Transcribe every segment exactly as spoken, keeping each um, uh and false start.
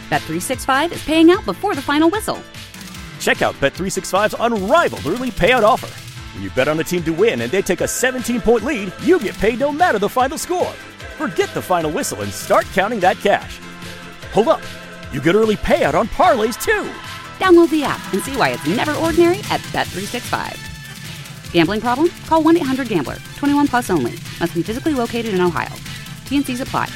Bet three sixty-five is paying out before the final whistle. Check out Bet three sixty-five's unrivaled early payout offer. When you bet on a team to win and they take a seventeen-point lead, you get paid no matter the final score. Forget the final whistle and start counting that cash. Hold up. You get early payout on parlays, too. Download the app and see why it's never ordinary at Bet three sixty-five. Gambling problem? Call one eight hundred gambler. twenty-one plus only. Must be physically located in Ohio. T and C's apply.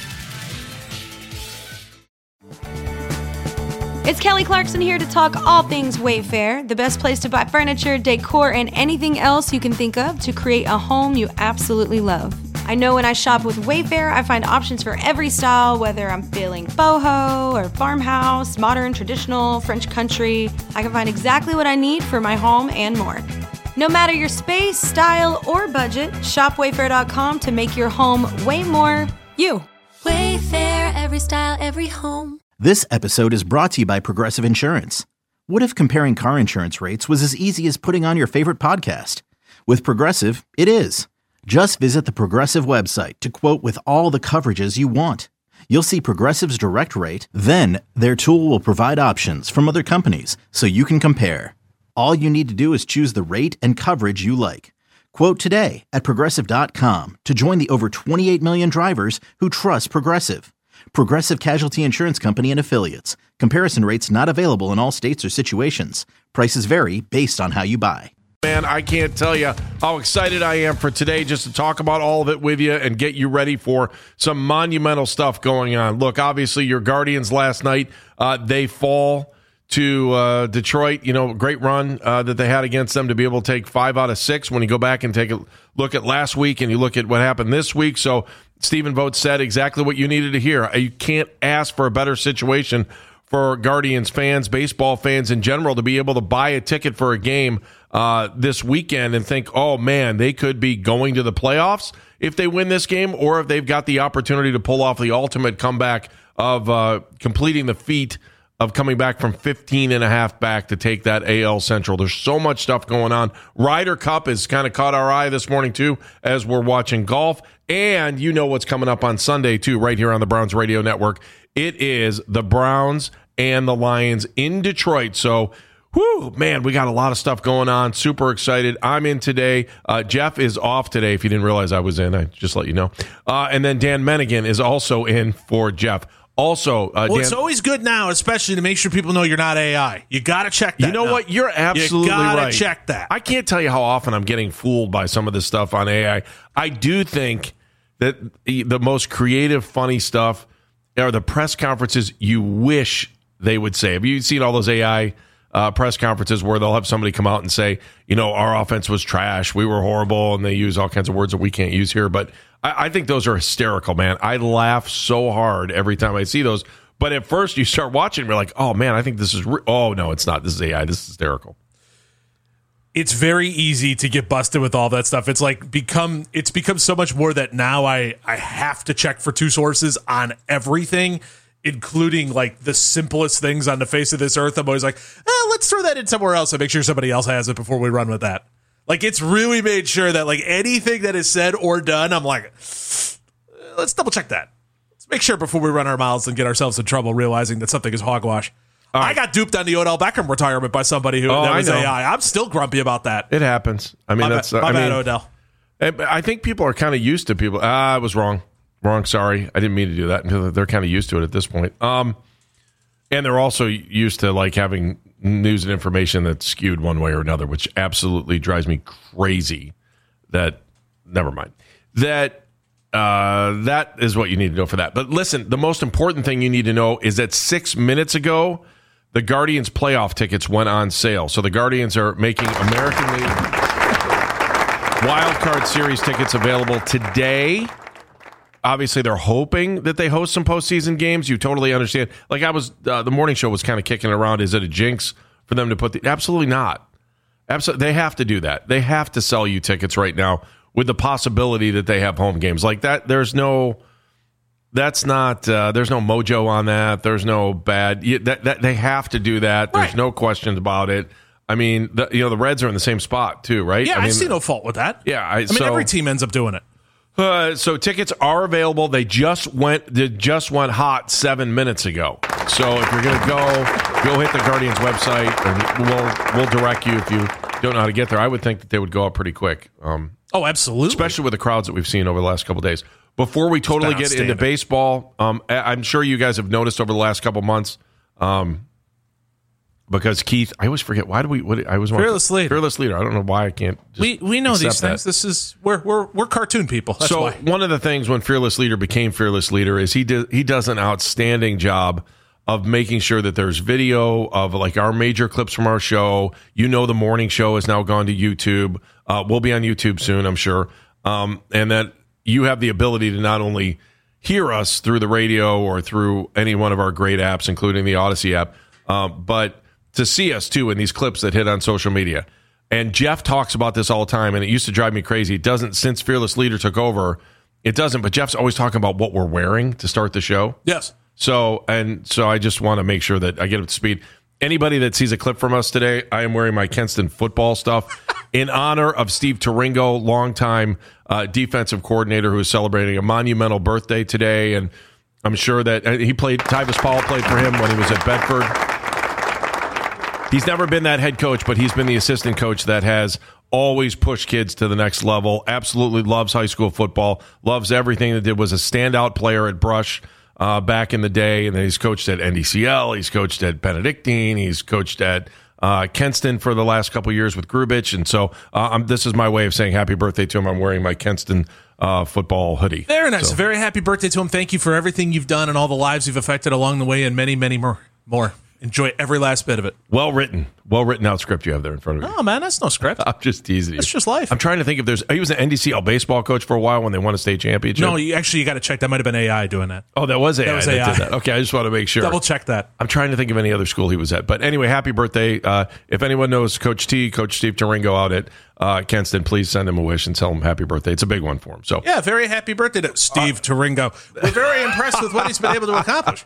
It's Kelly Clarkson here to talk all things Wayfair, the best place to buy furniture, decor, and anything else you can think of to create a home you absolutely love. I know when I shop with Wayfair, I find options for every style, whether I'm feeling boho or farmhouse, modern, traditional, French country. I can find exactly what I need for my home and more. No matter your space, style, or budget, shop wayfair dot com to make your home way more you. Wayfair, every style, every home. This episode is brought to you by Progressive Insurance. What if comparing car insurance rates was as easy as putting on your favorite podcast? With Progressive, it is. Just visit the Progressive website to quote with all the coverages you want. You'll see Progressive's direct rate, then their tool will provide options from other companies so you can compare. All you need to do is choose the rate and coverage you like. Quote today at progressive dot com to join the over twenty-eight million drivers who trust Progressive. Progressive Casualty Insurance Company and Affiliates. Comparison rates not available in all states or situations. Prices vary based on how you buy. Man, I can't tell you how excited I am for today just to talk about all of it with you and get you ready for some monumental stuff going on. Look, obviously your Guardians last night, uh, they fall to uh, Detroit. You know, great run uh, that they had against them to be able to take five out of six when you go back and take a look at last week and you look at what happened this week. So Stephen Vogt said exactly what you needed to hear. You can't ask for a better situation for Guardians fans, baseball fans in general, to be able to buy a ticket for a game uh, this weekend and think, oh, man, they could be going to the playoffs if they win this game, or if they've got the opportunity to pull off the ultimate comeback of uh, completing the feat of coming back from fifteen and a half back to take that A L Central. There's so much stuff going on. Ryder Cup has kind of caught our eye this morning, too, as we're watching golf. And you know what's coming up on Sunday, too, right here on the Browns Radio Network. It is the Browns and the Lions in Detroit. So, whew, man, we got a lot of stuff going on. Super excited. I'm in today. Uh, Jeff is off today. If you didn't realize I was in, I just let you know. Uh, and then Dan Mennigan is also in for Jeff. Also, uh, well, Dan, it's always good now, especially to make sure people know you're not A I. You got to check that. You know now. what? You're absolutely you gotta right. Check that. I can't tell you how often I'm getting fooled by some of this stuff on A I. I do think that the, the most creative, funny stuff are the press conferences you wish they would say. Have you seen all those A I uh, press conferences where they'll have somebody come out and say, you know, our offense was trash, we were horrible, and they use all kinds of words that we can't use here. But I, I think those are hysterical, man. I laugh so hard every time I see those. But at first you start watching and you're like, oh, man, I think this is re- – oh, no, it's not. This is A I. This is hysterical. It's very easy to get busted with all that stuff. It's like become it's become so much more that now I, I have to check for two sources on everything, including like the simplest things on the face of this earth. I'm always like, eh, let's throw that in somewhere else and make sure somebody else has it before we run with that. Like, it's really made sure that like anything that is said or done, I'm like, let's double check that. Let's make sure before we run our mouths and get ourselves in trouble realizing that something is hogwash. Right. I got duped on the Odell Beckham retirement by somebody who oh, that was I A I. I'm still grumpy about that. It happens. I mean, my that's bad, my I bad, mean, Odell. I think people are kind of used to people. Ah, I was wrong. Wrong. Sorry, I didn't mean to do that. Until they're kind of used to it at this point. Um, and they're also used to like having news and information that's skewed one way or another, which absolutely drives me crazy. That never mind. That. Uh, that is what you need to know for that. But listen, the most important thing you need to know is that six minutes ago, the Guardians playoff tickets went on sale. So the Guardians are making American League Wild Card Series tickets available today. Obviously, they're hoping that they host some postseason games. You totally understand. Like I was, uh, the morning show was kind of kicking around. Is it a jinx for them to put the? Absolutely not. Absolutely, they have to do that. They have to sell you tickets right now with the possibility that they have home games like that. There's no. That's not. Uh, there's no mojo on that. There's no bad. You, that, that they have to do that. There's right. no questions about it. I mean, the, you know, the Reds are in the same spot too, right? Yeah, I, mean, I see no fault with that. Yeah, I, I mean, so, every team ends up doing it. Uh, so tickets are available. They just went. They just went hot seven minutes ago. So if you're going to go, go hit the Guardians website, and we'll we'll direct you if you don't know how to get there. I would think that they would go up pretty quick. Um, oh, absolutely. Especially with the crowds that we've seen over the last couple of days. Before we totally get into baseball, um, I'm sure you guys have noticed over the last couple of months, um, because Keith, I always forget, why do we, what, I was Fearless Leader. Fearless Leader. I don't know why I can't just We we know these accept things. that. This is, we're, we're, we're cartoon people. That's so why. one of the things when Fearless Leader became Fearless Leader is he did, he does an outstanding job of making sure that there's video of like our major clips from our show. You know, the morning show has now gone to YouTube. Uh, we'll be on YouTube soon, I'm sure. Um, and that you have the ability to not only hear us through the radio or through any one of our great apps, including the Odyssey app, um, but to see us too in these clips that hit on social media. And Jeff talks about this all the time, and it used to drive me crazy. It doesn't, since Fearless Leader took over, it doesn't, but Jeff's always talking about what we're wearing to start the show. Yes. So, and so I just want to make sure that I get up to speed. Anybody that sees a clip from us today, I am wearing my Kenston football stuff in honor of Steve Taringo, longtime uh, defensive coordinator who is celebrating a monumental birthday today. And I'm sure that uh, he played, Tyvis Powell played for him when he was at Bedford. He's never been that head coach, but he's been the assistant coach that has always pushed kids to the next level. Absolutely loves high school football, loves everything that did, was a standout player at Brush Uh, back in the day, and then he's coached at N D C L, he's coached at Benedictine, he's coached at uh, Kenston for the last couple of years with Grubich, and so uh, I'm, this is my way of saying happy birthday to him. I'm wearing my Kenston uh, football hoodie. Very nice. So. Very happy birthday to him. Thank you for everything you've done and all the lives you've affected along the way, and many, many more. more. Enjoy every last bit of it. Well written. Well written out script you have there in front of you. Oh, man, that's no script. I'm just teasing you. It's just life. I'm trying to think if there's... He was an N D C L baseball coach for a while when they won a state championship. No, you, actually, you got to check. That might have been A I doing that. Oh, that was A I that, was that A I. did that. Okay, I just want to make sure. Double check that. I'm trying to think of any other school he was at. But anyway, happy birthday. Uh, if anyone knows Coach T, Coach Steve Taringo out at uh, Kenston, please send him a wish and tell him happy birthday. It's a big one for him. So Yeah, very happy birthday to Steve uh, Taringo. We're very impressed with what he's been able to accomplish.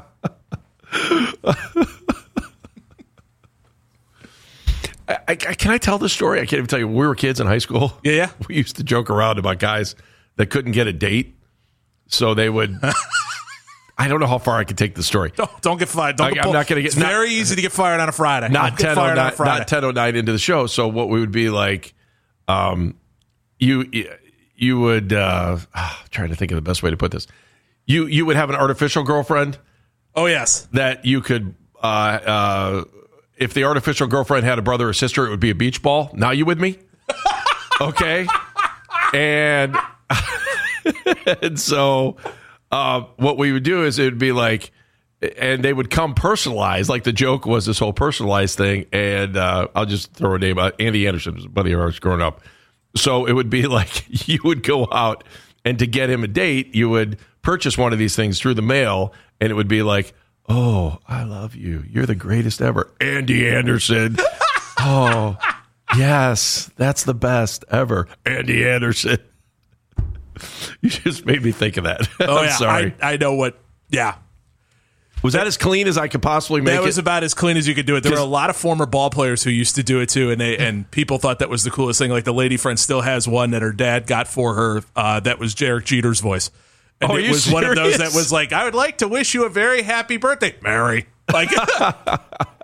I, I, can I tell this story? I can't even tell you. When we were kids in high school. Yeah, yeah. We used to joke around about guys that couldn't get a date, so they would. I don't know how far I can take the story. Don't, don't get fired. Don't I, get I'm not going to get. It's not, very easy to get fired on a Friday. Not ten oh nine. Not ten oh nine into the show. So what we would be like, um, you you would. Uh, I'm trying to think of the best way to put this. You you would have an artificial girlfriend. Oh yes. That you could. Uh, uh, If the artificial girlfriend had a brother or sister, it would be a beach ball. Now you with me? Okay. And, and so uh, what we would do is it would be like, and they would come personalized. Like the joke was this whole personalized thing. And uh, I'll just throw a name out. Andy Anderson was a buddy of ours growing up. So it would be like you would go out and to get him a date, you would purchase one of these things through the mail. And it would be like, oh, I love you. You're the greatest ever. Andy Anderson. Oh, yes. That's the best ever. Andy Anderson. You just made me think of that. Oh, I'm yeah. sorry. I, I know what. Yeah. Was that as clean as I could possibly make it? That was it? About as clean as you could do it. There were a lot of former ball players who used to do it too, and they and people thought that was the coolest thing. Like the lady friend still has one that her dad got for her uh, that was Derek Jeter's voice. And oh, it was serious? one of those that was like, I would like to wish you a very happy birthday, Mary. Like, oh,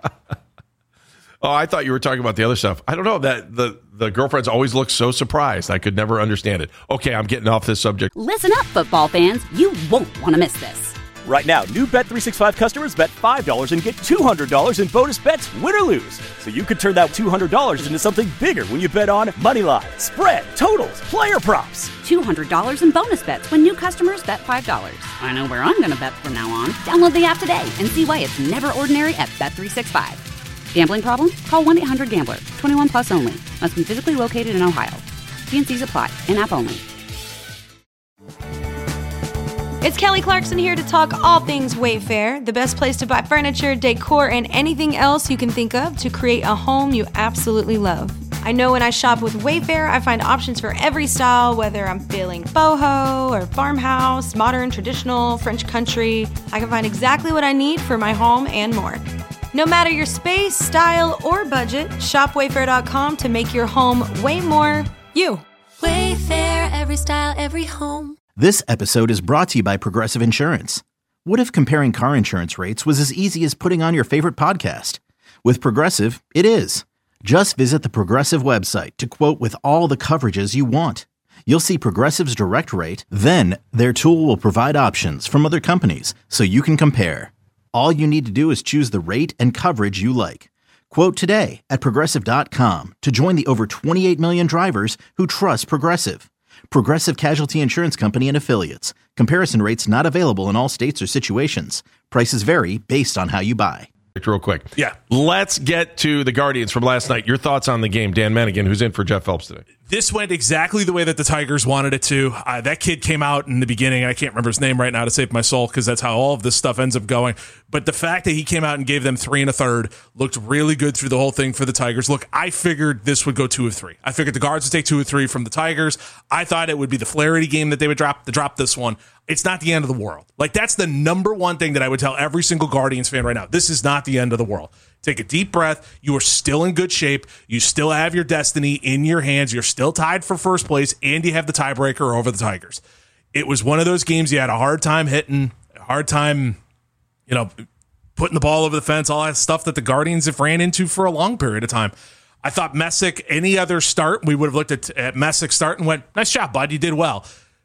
I thought you were talking about the other stuff. I don't know that the, the girlfriends always look so surprised. I could never understand it. Okay, I'm getting off this subject. Listen up, football fans. You won't want to miss this. Right now, new Bet three sixty-five customers bet five dollars and get two hundred dollars in bonus bets, win or lose. So you could turn that two hundred dollars into something bigger when you bet on money line, spread, totals, player props. two hundred dollars in bonus bets when new customers bet five dollars. I know where I'm going to bet from now on. Download the app today and see why it's never ordinary at Bet three sixty-five. Gambling problem? Call one eight hundred gambler. twenty-one plus only. Must be physically located in Ohio. T and C's apply. In-app only. It's Kelly Clarkson here to talk all things Wayfair, the best place to buy furniture, decor, and anything else you can think of to create a home you absolutely love. I know when I shop with Wayfair, I find options for every style, whether I'm feeling boho or farmhouse, modern, traditional, French country. I can find exactly what I need for my home and more. No matter your space, style, or budget, shop wayfair dot com to make your home way more you. Wayfair, every style, every home. This episode is brought to you by Progressive Insurance. What if comparing car insurance rates was as easy as putting on your favorite podcast? With Progressive, it is. Just visit the Progressive website to quote with all the coverages you want. You'll see Progressive's direct rate, then their tool will provide options from other companies so you can compare. All you need to do is choose the rate and coverage you like. Quote today at Progressive dot com to join the over twenty-eight million drivers who trust Progressive. Progressive Casualty Insurance Company and Affiliates. Comparison rates not available in all states or situations. Prices vary based on how you buy. Real quick. Yeah. Let's get to the Guardians from last night. Your thoughts on the game, Dan Manigan, who's in for Jeff Phelps today. This went exactly the way that the Tigers wanted it to. Uh, that kid came out in the beginning, and I can't remember his name right now to save my soul because that's how all of this stuff ends up going. But the fact that he came out and gave them three and a third looked really good through the whole thing for the Tigers. Look, I figured this would go two of three. I figured the Guards would take two of three from the Tigers. I thought it would be the Flaherty game that they would drop to drop this one. It's not the end of the world. Like, that's the number one thing that I would tell every single Guardians fan right now. This is not the end of the world. Take a deep breath. You are still in good shape. You still have your destiny in your hands. You're still tied for first place, and you have the tiebreaker over the Tigers. It was one of those games you had a hard time hitting, a hard time, you know, putting the ball over the fence, all that stuff that the Guardians have ran into for a long period of time. I thought Messick, any other start, we would have looked at, at Messick's start and went, nice job, bud. You did well.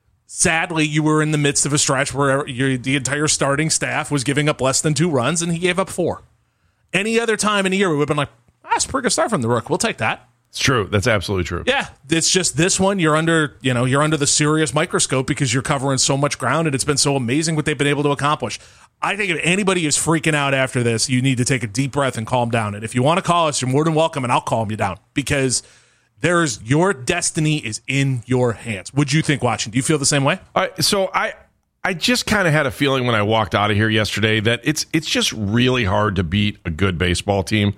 Sadly, you were in the midst of a stretch where your, the entire starting staff was giving up less than two runs, and he gave up four. Any other time in the year, we would have been like, ah, that's a pretty good start from the Rook. We'll take that. It's true. That's absolutely true. Yeah, it's just this one. You're under, you know, you're under the serious microscope because you're covering so much ground, and it's been so amazing what they've been able to accomplish. I think if anybody is freaking out after this, you need to take a deep breath and calm down. And if you want to call us, you're more than welcome, and I'll calm you down because there's your destiny is in your hands. What'd you think watching? Do you feel the same way? All right, so I. I just kind of had a feeling when I walked out of here yesterday that it's it's just really hard to beat a good baseball team.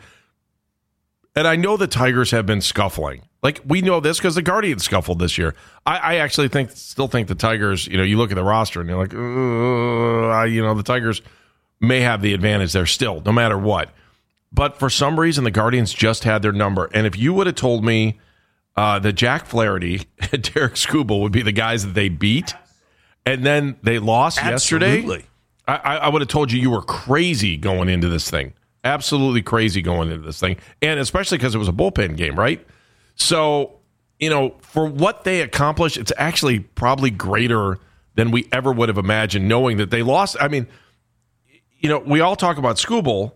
And I know the Tigers have been scuffling. Like, we know this because the Guardians scuffled this year. I, I actually think, still think the Tigers, you know, you look at the roster and you're like, uh, you know, the Tigers may have the advantage there still, no matter what. But for some reason, the Guardians just had their number. And if you would have told me uh, that Jack Flaherty and Derek Skubal would be the guys that they beat, and then they lost Absolutely. yesterday, I, I would have told you you were crazy going into this thing. Absolutely crazy going into this thing. And especially because it was a bullpen game, right? So, you know, for what they accomplished, it's actually probably greater than we ever would have imagined, knowing that they lost. I mean, you know, we all talk about Skubal,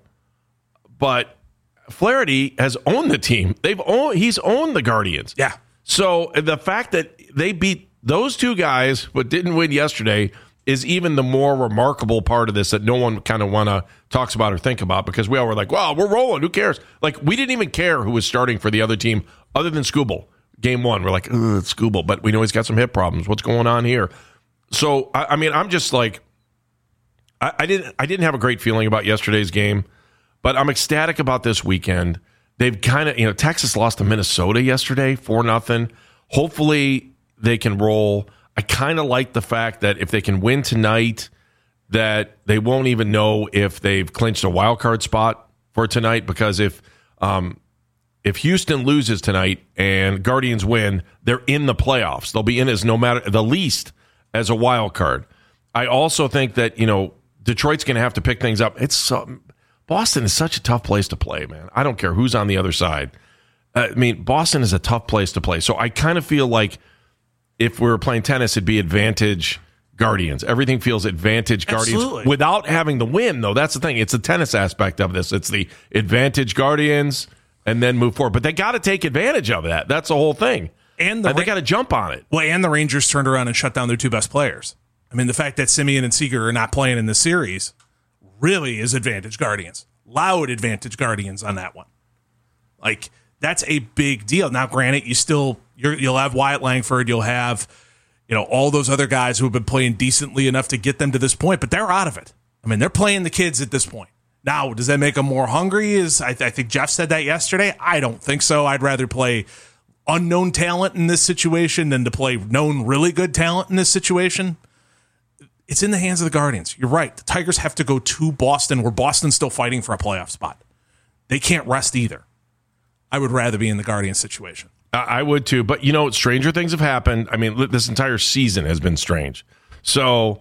but Flaherty has owned the team. They've owned, he's owned the Guardians. Yeah. So the fact that they beat those two guys but didn't win yesterday is even the more remarkable part of this that no one kind of want to talks about or think about, because we all were like, well, we're rolling. Who cares? Like, we didn't even care who was starting for the other team other than Skubal. Game one, we're like, ugh, it's Skubal, but we know he's got some hip problems. What's going on here? So, I, I mean, I'm just like, I, I didn't I didn't have a great feeling about yesterday's game, but I'm ecstatic about this weekend. They've kind of, you know, Texas lost to Minnesota yesterday, four nothing. Hopefully they can roll. I kind of like the fact that if they can win tonight, that they won't even know if they've clinched a wild card spot for tonight, because if um, if Houston loses tonight and Guardians win, they're in the playoffs. They'll be in as no matter the least as a wild card. I also think that, you know, Detroit's going to have to pick things up. It's so, Boston is such a tough place to play, man. I don't care who's on the other side. Uh, I mean, Boston is a tough place to play. So I kind of feel like if we were playing tennis, it'd be advantage Guardians. Everything feels advantage Guardians. Absolutely. Without having the win, though. That's the thing. It's the tennis aspect of this. It's the advantage Guardians and then move forward. But they got to take advantage of that. That's the whole thing. And, the and they got to jump on it. Well, and the Rangers turned around and shut down their two best players. I mean, the fact that Simeon and Seager are not playing in this series really is advantage Guardians. Loud advantage Guardians on that one. Like, that's a big deal. Now, granted, you still you're, you'll have Wyatt Langford, you'll have, you know, all those other guys who have been playing decently enough to get them to this point, but they're out of it. I mean, they're playing the kids at this point. Now, does that make them more hungry? Is I, th- I think Jeff said that yesterday. I don't think so. I'd rather play unknown talent in this situation than to play known really good talent in this situation. It's in the hands of the Guardians. You're right. The Tigers have to go to Boston, where Boston's still fighting for a playoff spot. They can't rest either. I would rather be in the Guardians situation. I would too. But, you know, stranger things have happened. I mean, this entire season has been strange. So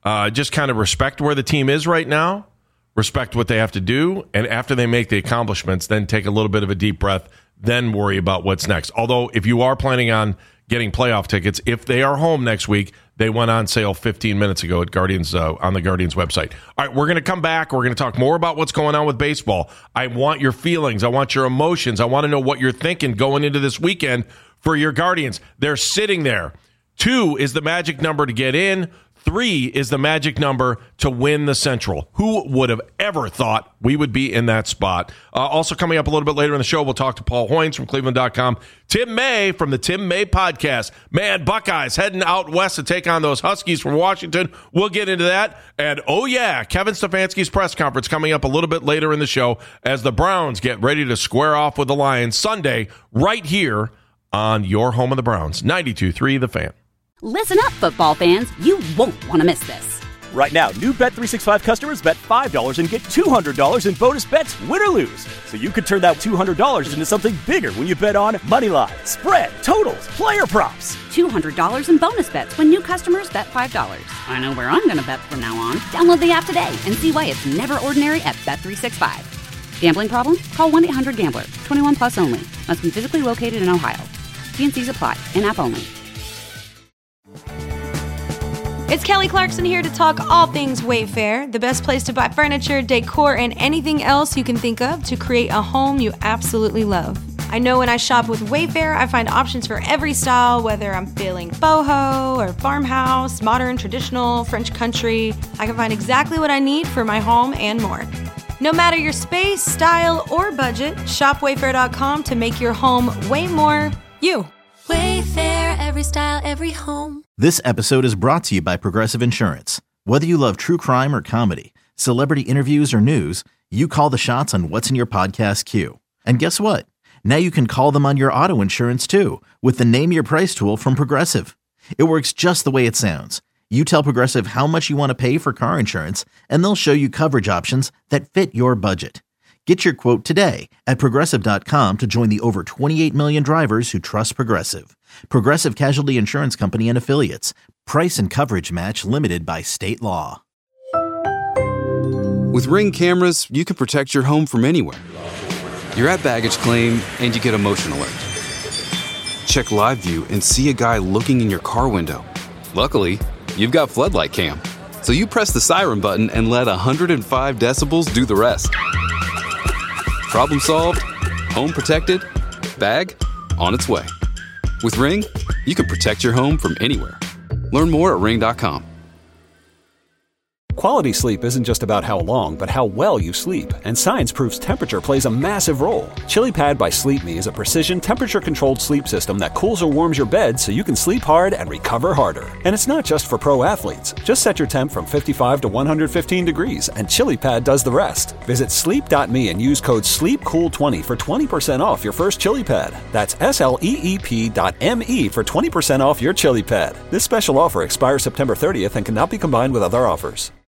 Uh, just kind of respect where the team is right now, respect what they have to do, and after they make the accomplishments, then take a little bit of a deep breath, then worry about what's next. Although, if you are planning on getting playoff tickets, if they are home next week, they went on sale fifteen minutes ago at Guardians uh, on the Guardians website. All right, we're going to come back. We're going to talk more about what's going on with baseball. I want your feelings. I want your emotions. I want to know what you're thinking going into this weekend for your Guardians. They're sitting there. Two is the magic number to get in. Three is the magic number to win the Central. Who would have ever thought we would be in that spot? Uh, also coming up a little bit later in the show, we'll talk to Paul Hoynes from Cleveland dot com. Tim May from the Tim May Podcast. Man, Buckeyes heading out west to take on those Huskies from Washington. We'll get into that. And, oh, yeah, Kevin Stefanski's press conference coming up a little bit later in the show as the Browns get ready to square off with the Lions Sunday right here on your home of the Browns, ninety-two point three The Fan. Listen up, football fans. You won't want to miss this. Right now, new Bet three sixty-five customers bet five dollars and get two hundred dollars in bonus bets, win or lose. So you could turn that two hundred dollars into something bigger when you bet on money line, spread, totals, player props. two hundred dollars in bonus bets when new customers bet five dollars. I know where I'm going to bet from now on. Download the app today and see why it's never ordinary at Bet three sixty-five. Gambling problem? Call one eight hundred gambler. twenty-one plus only. Must be physically located in Ohio. T and C's apply. In-app only. It's Kelly Clarkson here to talk all things Wayfair, the best place to buy furniture, decor, and anything else you can think of to create a home you absolutely love. I know when I shop with Wayfair, I find options for every style, whether I'm feeling boho or farmhouse, modern, traditional, French country. I can find exactly what I need for my home and more. No matter your space, style, or budget, shop wayfair dot com to make your home way more you. Wayfair, every style, every home. This episode is brought to you by Progressive Insurance. Whether you love true crime or comedy, celebrity interviews or news, you call the shots on what's in your podcast queue. And guess what? Now you can call them on your auto insurance too with the Name Your Price tool from Progressive. It works just the way it sounds. You tell Progressive how much you want to pay for car insurance, and they'll show you coverage options that fit your budget. Get your quote today at Progressive dot com to join the over twenty-eight million drivers who trust Progressive. Progressive Casualty Insurance Company and Affiliates. Price and coverage match limited by state law. With Ring cameras, you can protect your home from anywhere. You're at baggage claim and you get a motion alert. Check live view and see a guy looking in your car window. Luckily, you've got Floodlight Cam. So you press the siren button and let one hundred five decibels do the rest. Problem solved, home protected, bag on its way. With Ring, you can protect your home from anywhere. Learn more at ring dot com. Quality sleep isn't just about how long, but how well you sleep. And science proves temperature plays a massive role. ChiliPad by Sleep Me is a precision temperature-controlled sleep system that cools or warms your bed so you can sleep hard and recover harder. And it's not just for pro athletes. Just set your temp from fifty-five to one hundred fifteen degrees, and ChiliPad does the rest. Visit sleep dot me and use code sleep cool twenty for twenty percent off your first ChiliPad. That's S L E E P dot M E for twenty percent off your ChiliPad. This special offer expires September thirtieth and cannot be combined with other offers.